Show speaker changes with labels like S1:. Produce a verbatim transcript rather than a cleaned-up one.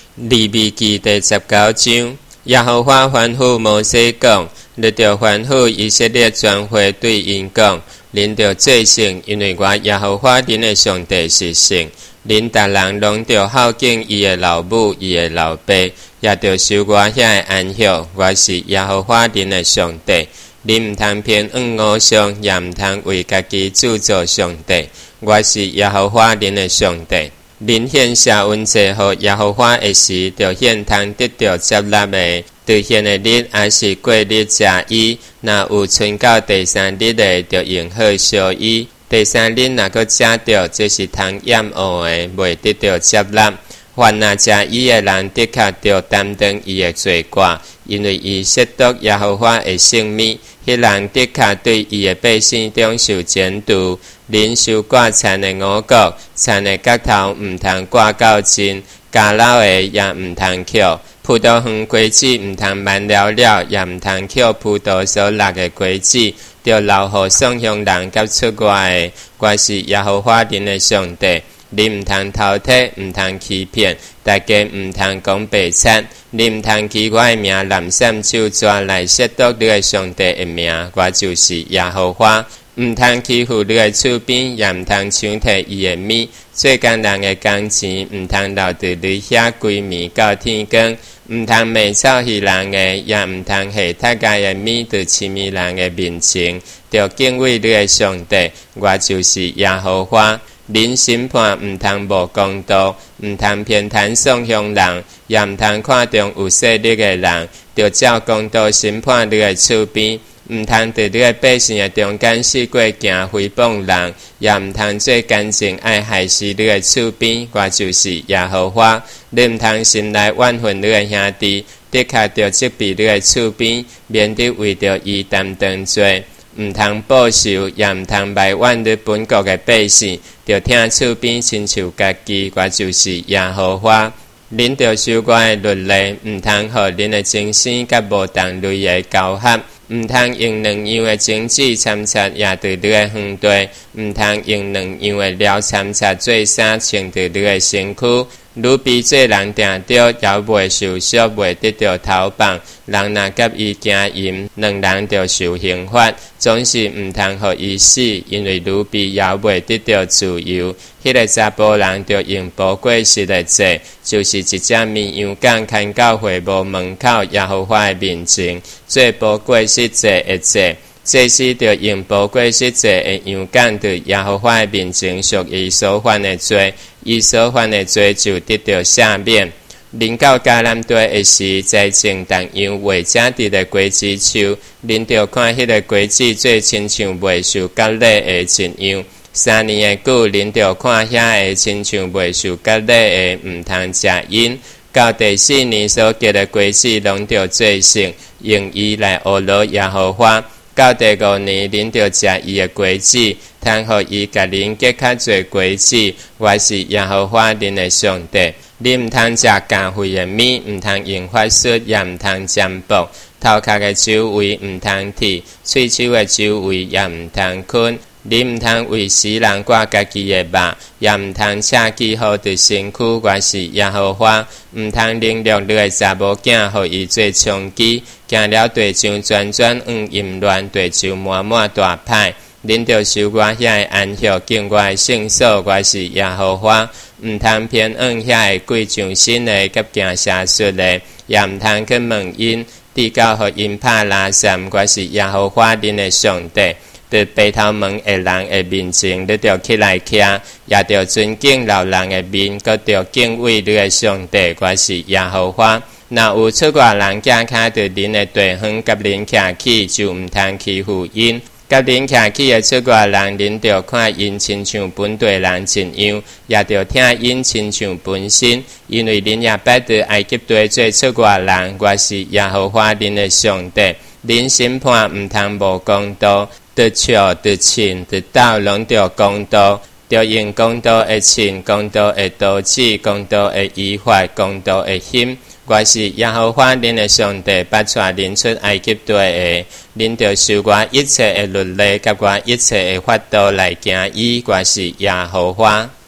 S1: 利未記第十九章，耶和華吩咐摩西講：你著吩咐以色列全會對因講，恁著做聖，因為我耶和華恁的上帝是聖。恁逐人攏著孝敬伊的老母、伊的老爸，也著守我遐的安息。我是耶和華恁的上帝。恁毋通偏往偶像，也毋通為家己鑄造上帝。我是耶和華恁的上帝。恁獻謝恩祭予耶和華的時，著獻通得到接納的。對獻的日也是過日食伊，若有剩到第三日的，著用好燒伊。第三日若閣食着，這是通厭惡的，袂得到接納。凡若食伊的人，的確著擔當伊的罪過，因為伊褻瀆耶和華的聖物。迄人的確對伊的百姓中受檢討。恁收割田的五穀，田的角頭毋通掛到盡，家老的也毋通抾。葡萄園果子毋通慢了了，也毋通抾葡萄所落的果子，著留予送鄉人甲出外的。我是耶和華恁的上帝。恁毋通偷摕，毋通欺騙，大家毋通講白賊。恁毋通以我的名濫閃咒詛來褻瀆你的上帝的名，我就是耶和華。毋通欺負你的厝邊，也毋通搶摕伊的物。做工人的工錢，毋通留佇你遐規暝到天光。毋通罵臭魚人的，也毋通下他家的物佇深迷人的面前。著敬畏你的上帝，我就是耶和華。恁審判毋通無公道，毋通偏袒送鄉人，也毋通看重有勢力的人，著照公道審判你的厝邊。毋通佇你的百姓的中間四過行誹謗人，也毋通做奸情愛害死你的厝邊。我就是耶和華。你毋通心內怨恨你的兄弟，的確著責備你的厝邊，免得為着伊擔當罪。毋通報仇，也毋通埋怨你本國的百姓，著聽厝邊親像家己。我就是耶和華。恁著守我的律例，毋通互恁的情生甲無同類的交合。毋通用兩樣的精子參插也對你的園地，毋通用兩樣的料參插做衫穿對你的身軀。女婢做人定着，也袂受辱，袂得到頭棒。人若甲伊行淫，兩人就受刑罰，總是毋通互伊死，因為女婢也袂得到自由。迄、那個查甫人就用無過失的罪，就是一隻綿羊犅牽到會幕門口耶和華的面前，做無過失罪的罪。祭司就用無過失罪的羊犅佇耶和華的面前贖伊所犯的罪，伊所犯的罪就得到赦免。臨到迦南地的時，栽種同樣未整治的果子樹，恁著看迄個果子做親像未受割禮的一樣。三年的久，恁著看遐個親像未受割禮的，毋通食因。到第四年所結的果子，攏著做聖，用伊來學羅耶和華。到第五年，恁著食伊的果子，通互伊甲恁結較濟果子。我是耶和華恁的上帝。恁毋通食加肥的物，毋通用法術，也毋通占卜。頭殼的周圍毋通剃，喙鬚的周圍也毋通捆。恁毋通為死人割家己的肉，也毋通請記號佇身軀。我是耶和華。毋通凌辱你的查某囝，互伊做娼妓。行了地上轉轉往淫亂，地上滿滿大歹。恁著守我遐的安息，敬我的聖所。我是耶和華。毋通偏往遐的跪上神的，甲行邪術的，也毋通去問因，直到互因拍拉閃。我是耶和華恁的上帝。在白頭毛的人的面前，你著起來徛，也著尊敬老人的面，閣著敬畏你的上帝。我是耶和華。若有出外人行骹佇恁的地方，甲恁徛起，就毋通欺負因。甲恁徛起的出外人，恁著看因親像本地人一樣，也著聽因親像本身，因為恁也捌佇埃及地做出外人。我是耶和華恁的上帝。恁審判毋通無公道。得笑得親得鬥，攏著公道，著用公道的親，公道的刀子，公道的依法，公道的心。我是耶和華恁的上帝，捌帶恁出埃及地的，恁著守我一切的律例，甲我一切的法度來行伊。我是耶和華。